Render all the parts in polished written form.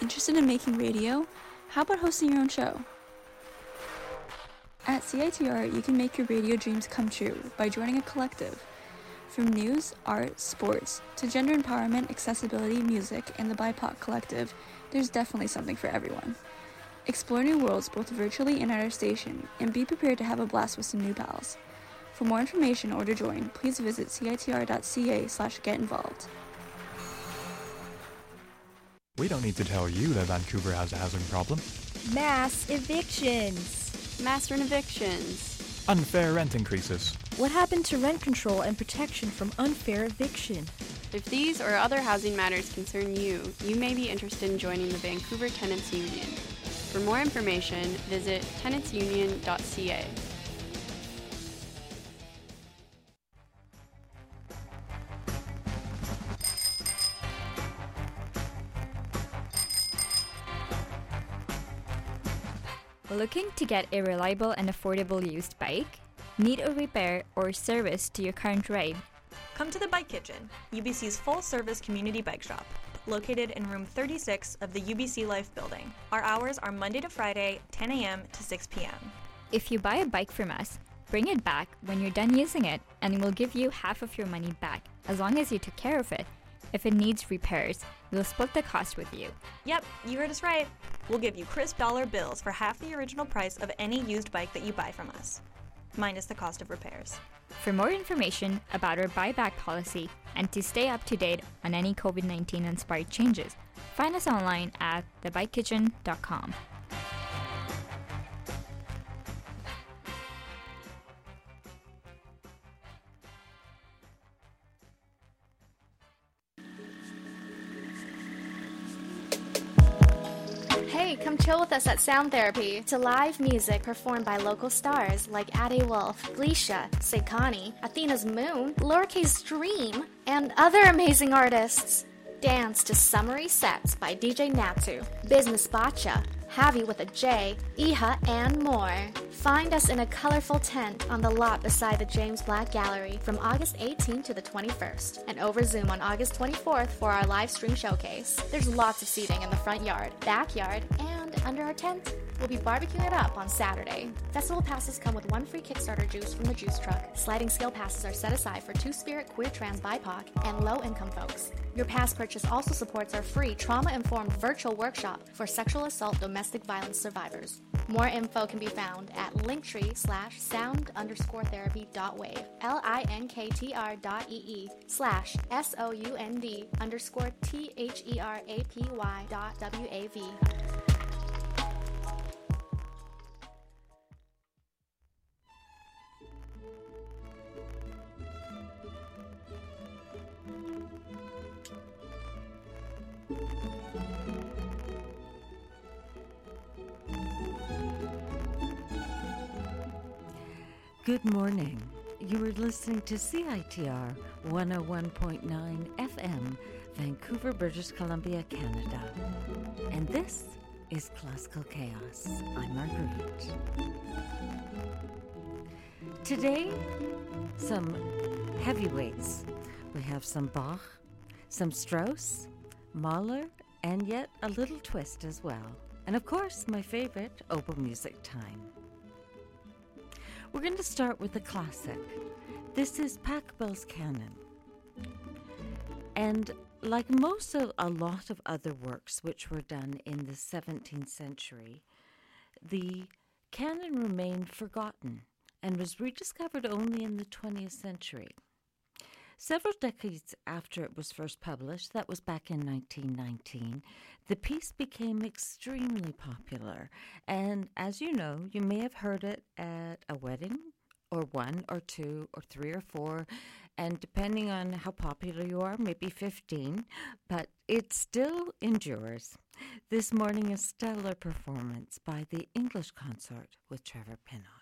Interested in making radio? How about hosting your own show? At CITR, you can make your radio dreams come true by joining a collective. From news, art, sports, to gender empowerment, accessibility, music, and the BIPOC collective, there's definitely something for everyone. Explore new worlds both virtually and at our station, and be prepared to have a blast with some new pals. For more information or to join, please visit citr.ca/getinvolved. We don't need to tell you that Vancouver has a housing problem. Mass evictions. Mass evictions. Unfair rent increases. What happened to rent control and protection from unfair eviction? If these or other housing matters concern you, you may be interested in joining the Vancouver Tenants Union. For more information, visit tenantsunion.ca. Looking to get a reliable and affordable used bike? Need a repair or service to your current ride? Come to the Bike Kitchen, UBC's full-service community bike shop, located in room 36 of the UBC Life building. Our hours are Monday to Friday, 10 a.m. to 6 p.m. If you buy a bike from us, bring it back when you're done using it and we'll give you half of your money back as long as you took care of it. If it needs repairs, we'll split the cost with you. Yep, you heard us right. We'll give you crisp dollar bills for half the original price of any used bike that you buy from us, minus the cost of repairs. For more information about our buyback policy and to stay up to date on any COVID-19 inspired changes, find us online at thebikekitchen.com. Hey, come chill with us at Sound Therapy. To live music performed by local stars like Ade Wolf, Gleisha, Sekani, Athena's Moon, Lowercase Dream, and other amazing artists. Dance to summary sets by DJ Natsu, Business Bacha, Javi with a J, Iha, and more. Find us in a colorful tent on the lot beside the James Black Gallery from August 18th to the 21st, and over Zoom on August 24th for our live stream showcase. There's lots of seating in the front yard, backyard, and under our tent. We'll be barbecuing it up on Saturday. Festival passes come with 1 free Kickstarter juice from the juice truck. Sliding scale passes are set aside for Two-Spirit, Queer, Trans, BIPOC, and low-income folks. Your pass purchase also supports our free trauma-informed virtual workshop for sexual assault domestic violence survivors. More info can be found at linktree/sound_therapy.wave, linktr.ee/sound_therapy.wav. Good morning. You are listening to CITR 101.9 FM, Vancouver, British Columbia, Canada. And this is Classical Chaos. I'm Marguerite. Today, some heavyweights. We have some Bach, some Strauss, Mahler, and yet a little twist as well. And of course, my favorite, Opal Music Time. We're going to start with a classic. This is Pachelbel's Canon. And like most of a lot of other works which were done in the 17th century, the canon remained forgotten and was rediscovered only in the 20th century. Several decades after it was first published, that was back in 1919, the piece became extremely popular. And as you know, you may have heard it at a wedding, or 1 or 2 or 3 or 4, and depending on how popular you are, maybe 15, but it still endures. This morning, a stellar performance by the English Consort with Trevor Pinnock.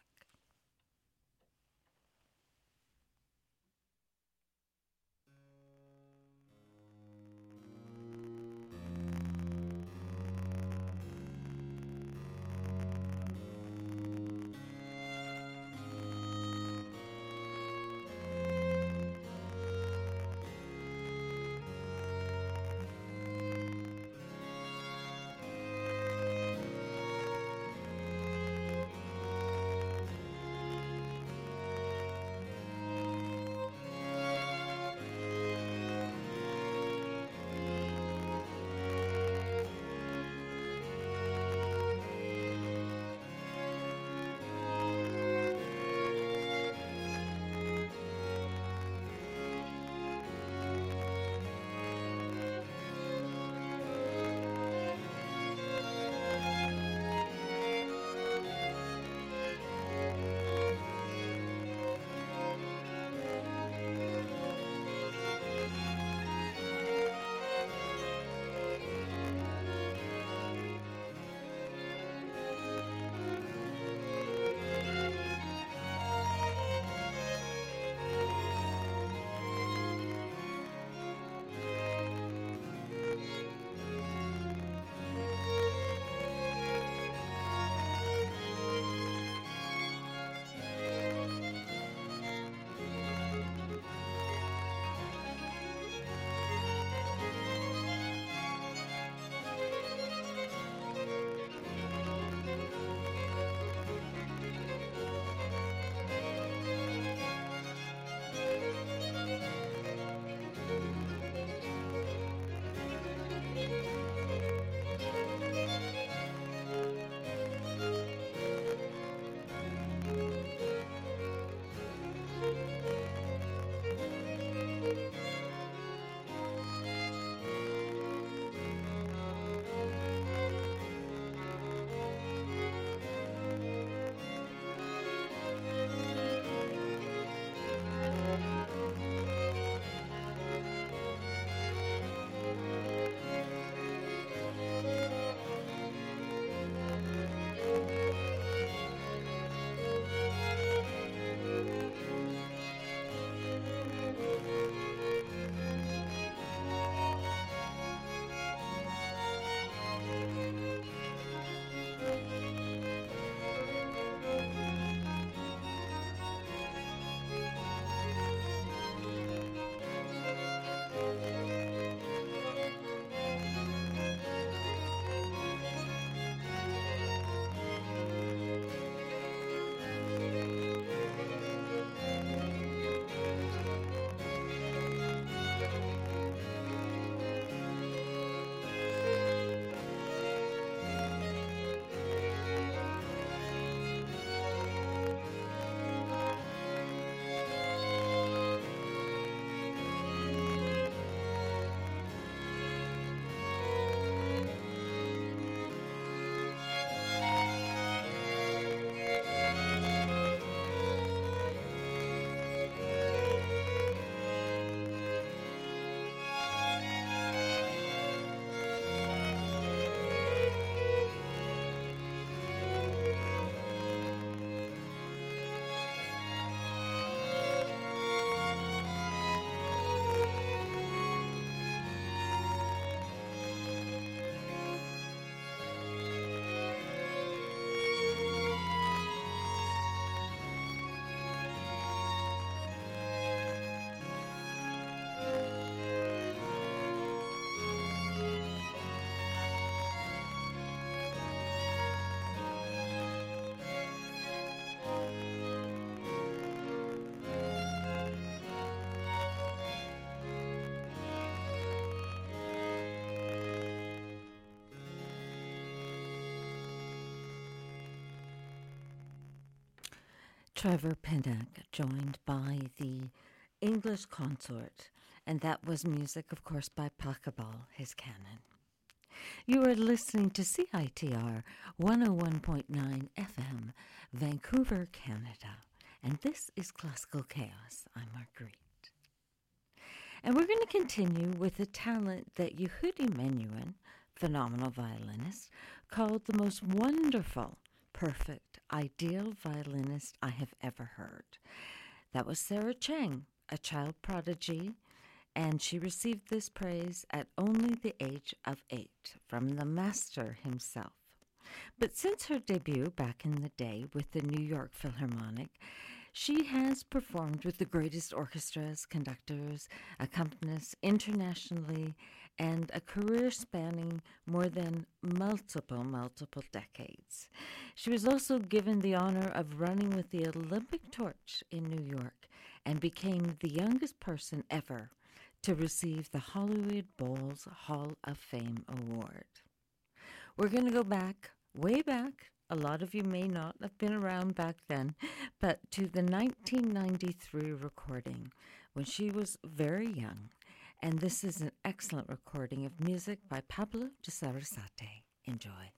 Trevor Pinnock, joined by the English consort, and that was music, of course, by Pachelbel, his canon. You are listening to CITR 101.9 FM, Vancouver, Canada, and this is Classical Chaos. I'm Marguerite. And we're going to continue with the talent that Yehudi Menuhin, phenomenal violinist, called the most wonderful, perfect, ideal violinist I have ever heard. That was Sarah Chang, a child prodigy, and she received this praise at only the age of 8 from the master himself. But since her debut back in the day with the New York Philharmonic, she has performed with the greatest orchestras, conductors, accompanists internationally, and a career spanning more than multiple decades. She was also given the honor of running with the Olympic torch in New York and became the youngest person ever to receive the Hollywood Bowls Hall of Fame award. We're going to go back, way back. A lot of you may not have been around back then, but to the 1993 recording when she was very young. And this is an excellent recording of music by Pablo de Sarasate. Enjoy.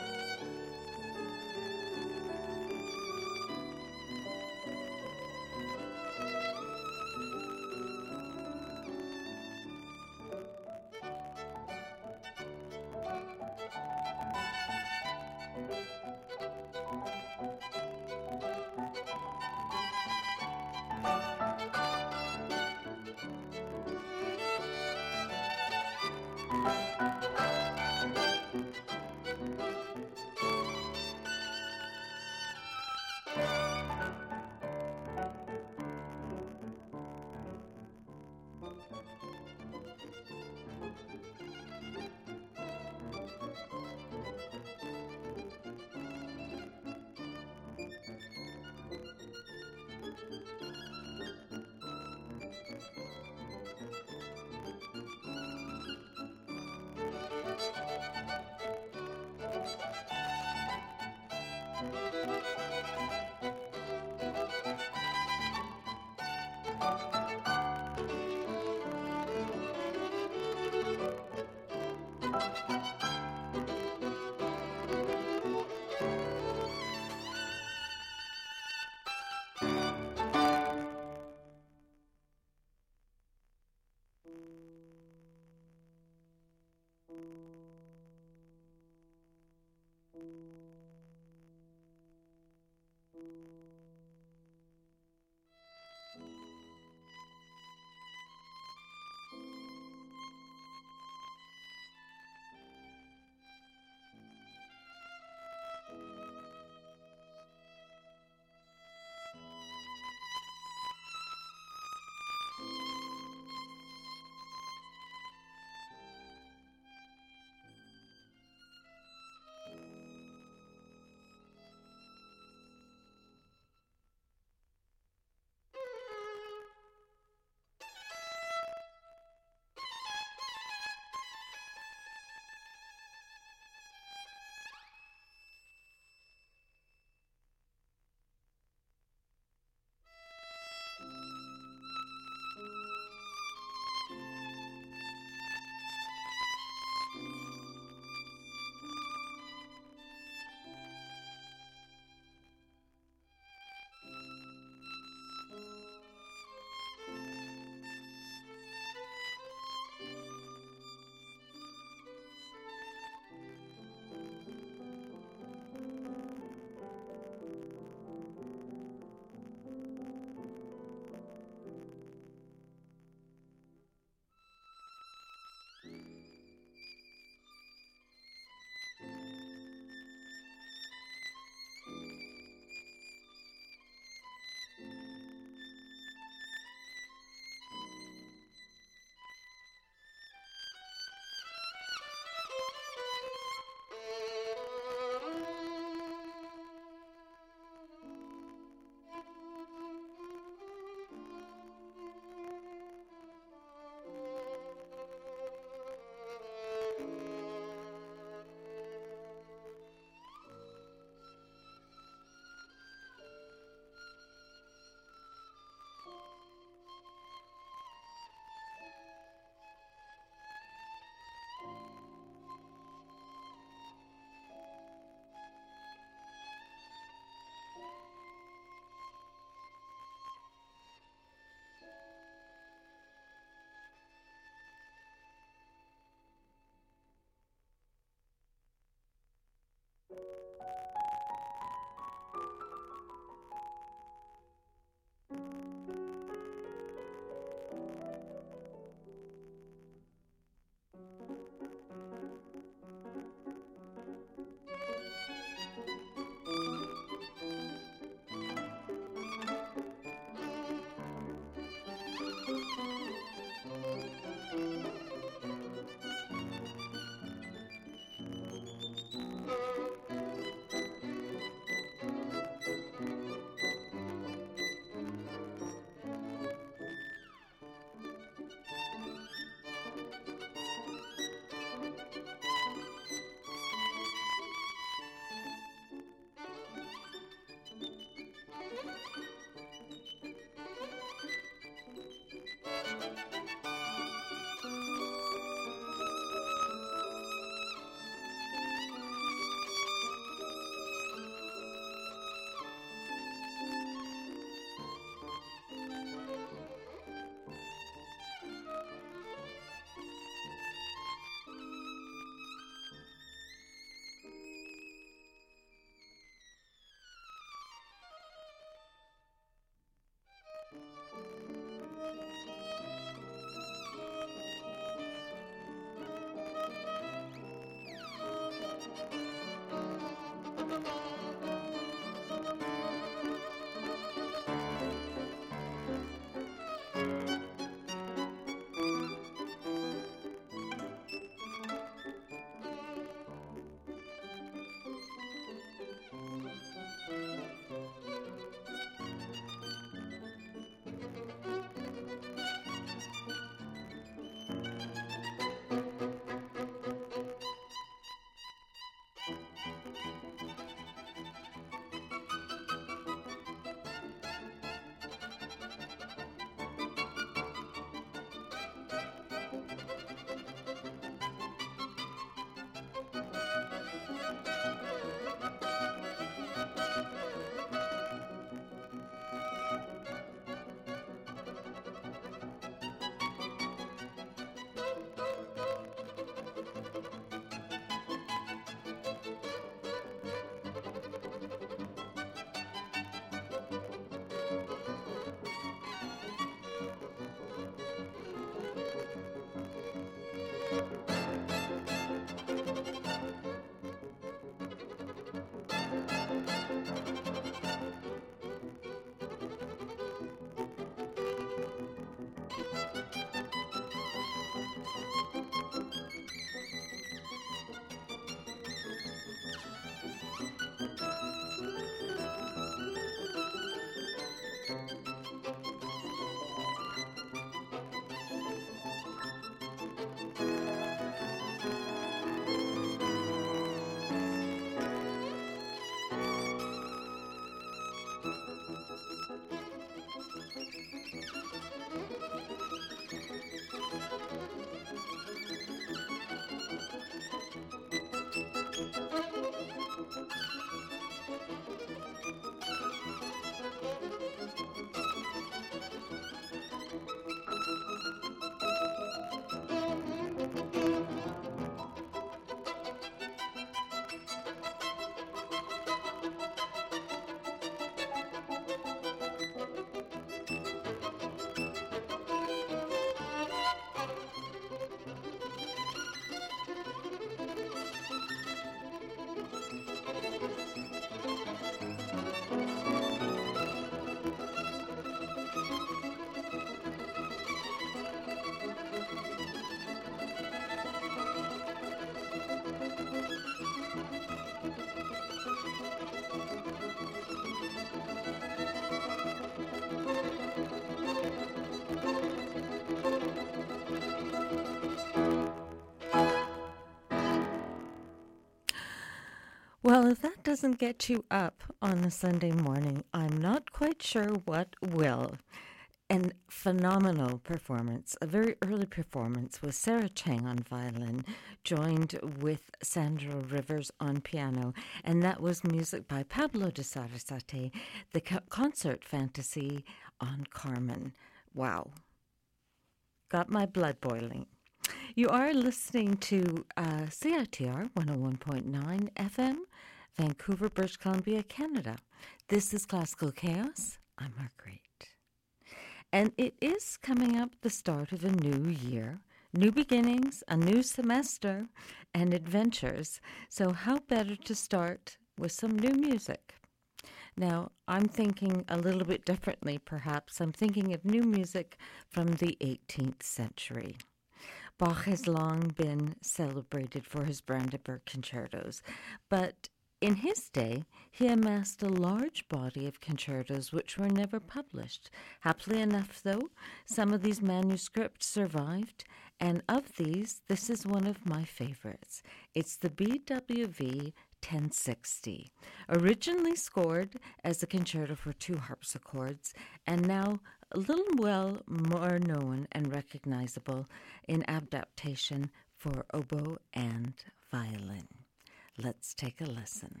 Well, if that doesn't get you up on a Sunday morning, I'm not quite sure what will. And phenomenal performance, a very early performance with Sarah Chang on violin, joined with Sandra Rivers on piano, and that was music by Pablo de Sarasate, the concert fantasy on Carmen. Wow. Got my blood boiling. You are listening to CITR 101.9 FM, Vancouver, British Columbia, Canada. This is Classical Chaos. I'm Marguerite. And it is coming up the start of a new year, new beginnings, a new semester, and adventures. So how better to start with some new music? Now, I'm thinking a little bit differently, perhaps. I'm thinking of new music from the 18th century. Bach has long been celebrated for his Brandenburg concertos, but in his day, he amassed a large body of concertos which were never published. Happily enough, though, some of these manuscripts survived, and of these, this is one of my favorites. It's the BWV 1060, originally scored as a concerto for two harpsichords, and now a little well more known and recognizable in adaptation for oboe and violin. Let's take a listen.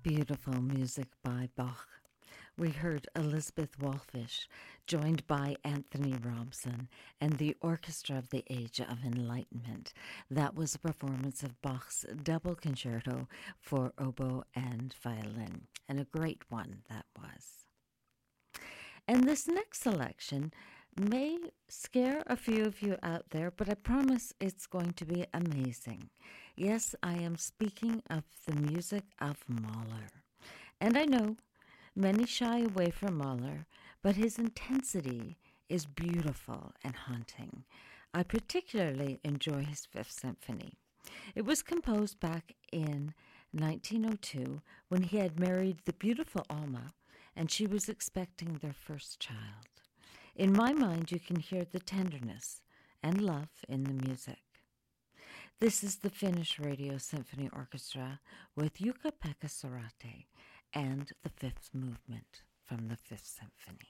Beautiful music by Bach. We heard Elizabeth Wolfish, joined by Anthony Robson and the Orchestra of the Age of Enlightenment. That was a performance of Bach's double concerto for oboe and violin, and a great one that was. And this next selection may scare a few of you out there, but I promise it's going to be amazing. Yes, I am speaking of the music of Mahler. And I know many shy away from Mahler, but his intensity is beautiful and haunting. I particularly enjoy his Fifth Symphony. It was composed back in 1902 when he had married the beautiful Alma, and she was expecting their first child. In my mind, you can hear the tenderness and love in the music. This is the Finnish Radio Symphony Orchestra with Jukka-Pekka Sorate and the Fifth Movement from the Fifth Symphony.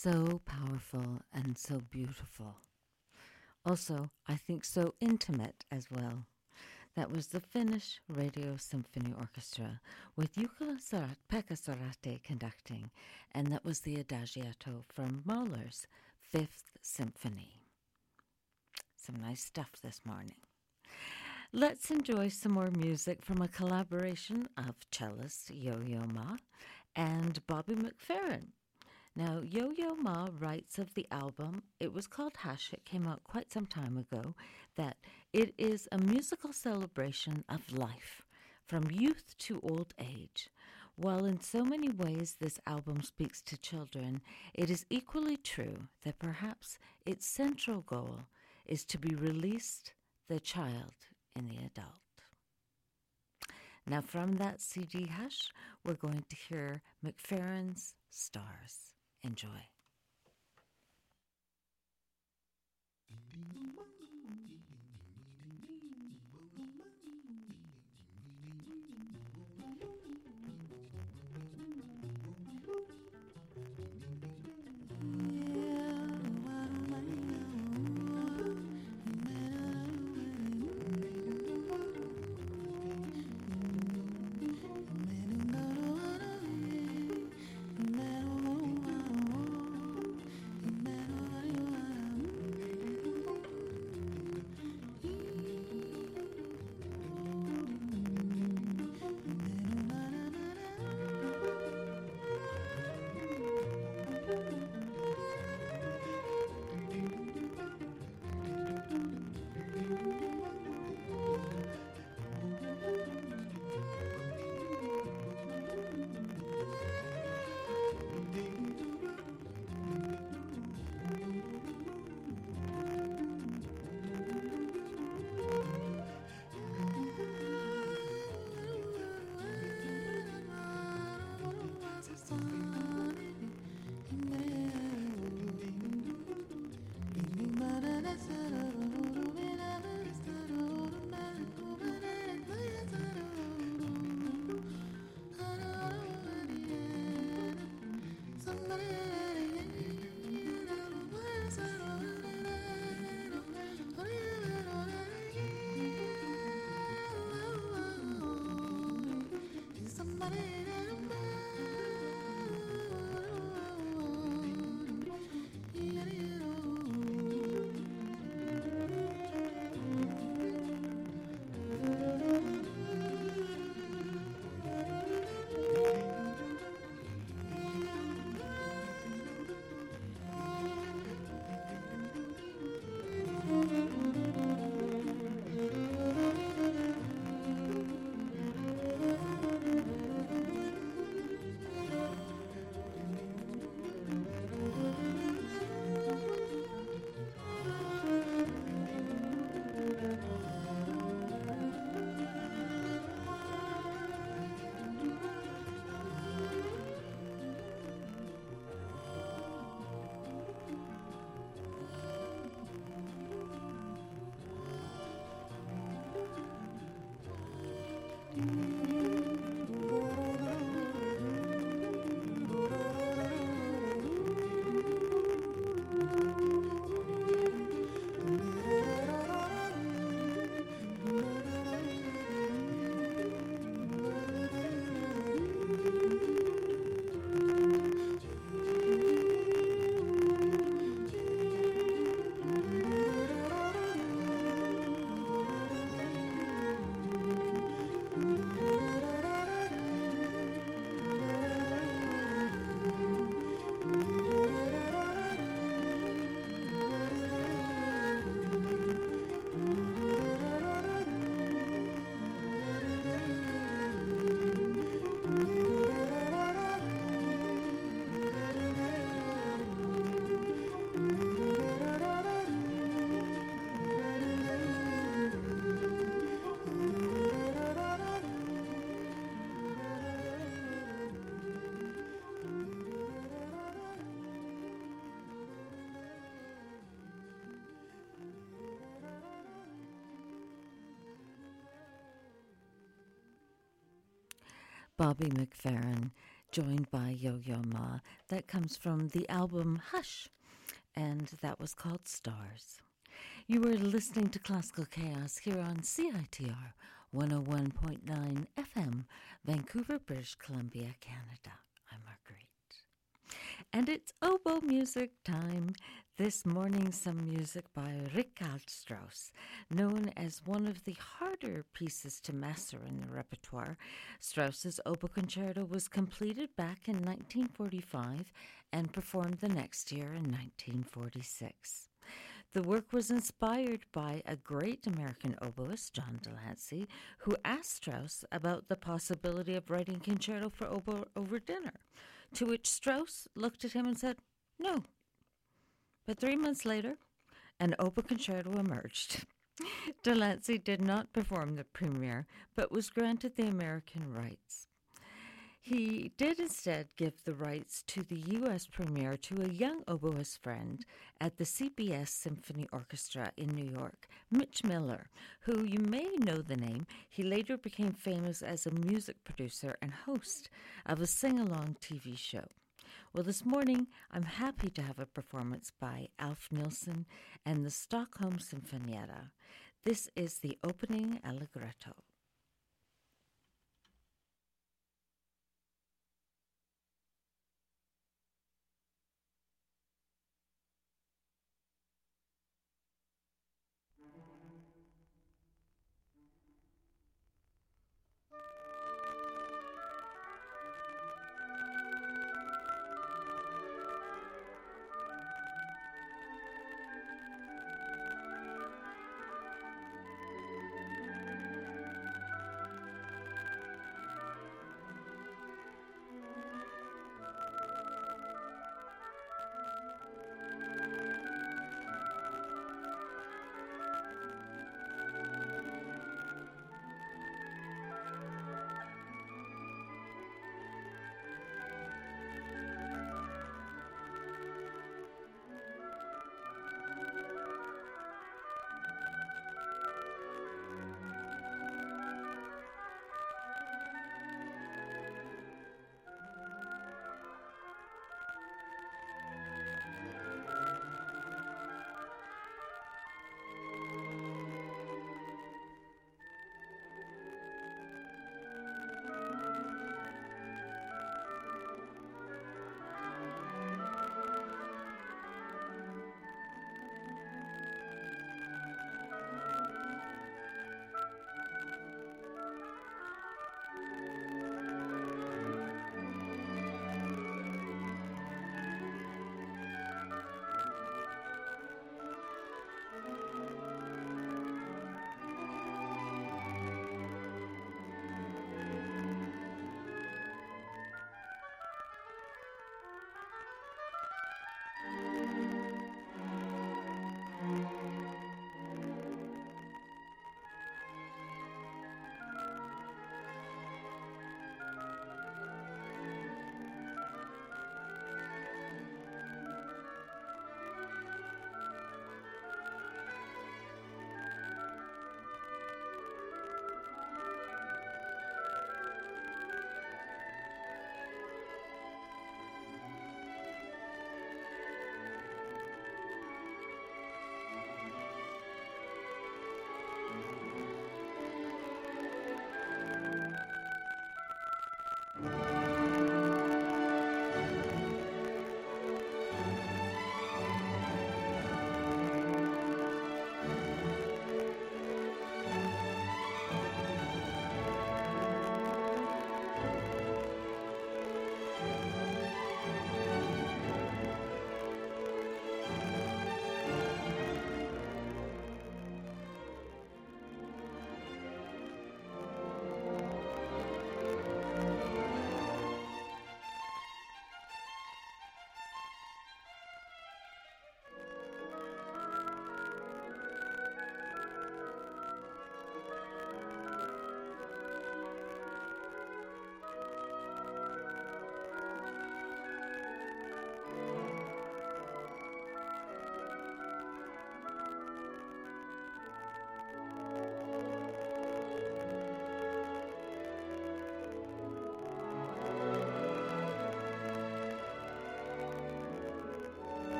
So powerful and so beautiful. Also, I think so intimate as well. That was the Finnish Radio Symphony Orchestra with Pekka Sorate conducting, and that was the Adagietto from Mahler's Fifth Symphony. Some nice stuff this morning. Let's enjoy some more music from a collaboration of cellist Yo-Yo Ma and Bobby McFerrin. Now, Yo-Yo Ma writes of the album, it was called Hush, it came out quite some time ago, that it is a musical celebration of life, from youth to old age. While in so many ways this album speaks to children, it is equally true that perhaps its central goal is to be released the child in the adult. Now, from that CD Hush, we're going to hear McFerrin's Stars. Enjoy. Bobby McFerrin joined by Yo-Yo Ma. That comes from the album Hush, and that was called Stars. You were listening to Classical Chaos here on CITR 101.9 FM, Vancouver, British Columbia, Canada. I'm Marguerite. And it's oboe music time. This morning, some music by Richard Strauss, known as one of the harder pieces to master in the repertoire. Strauss's oboe concerto was completed back in 1945 and performed the next year in 1946. The work was inspired by a great American oboist, John Delancey, who asked Strauss about the possibility of writing concerto for oboe over dinner, to which Strauss looked at him and said, "No." But 3 months later, an oboe concerto emerged. Delancey did not perform the premiere, but was granted the American rights. He did instead give the rights to the U.S. premiere to a young oboist friend at the CBS Symphony Orchestra in New York, Mitch Miller, who you may know the name. He later became famous as a music producer and host of a sing-along TV show. Well, this morning, I'm happy to have a performance by Alf Nilsson and the Stockholm Sinfonietta. This is the opening allegretto.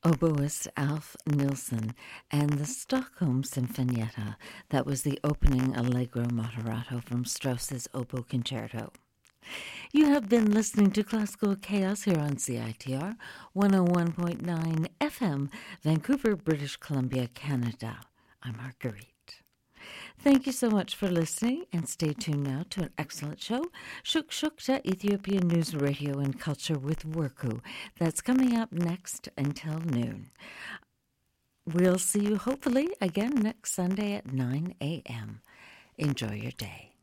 oboist Alf Nilsson and the Stockholm Sinfonietta. That was the opening Allegro Moderato from Strauss's Oboe Concerto. You have been listening to Classical Chaos here on CITR 101.9 FM, Vancouver, British Columbia, Canada. I'm Marguerite. Thank you so much for listening, and stay tuned now to an excellent show, Shukshukta Ethiopian News Radio and Culture with Worku. That's coming up next until noon. We'll see you hopefully again next Sunday at 9 a.m. Enjoy your day.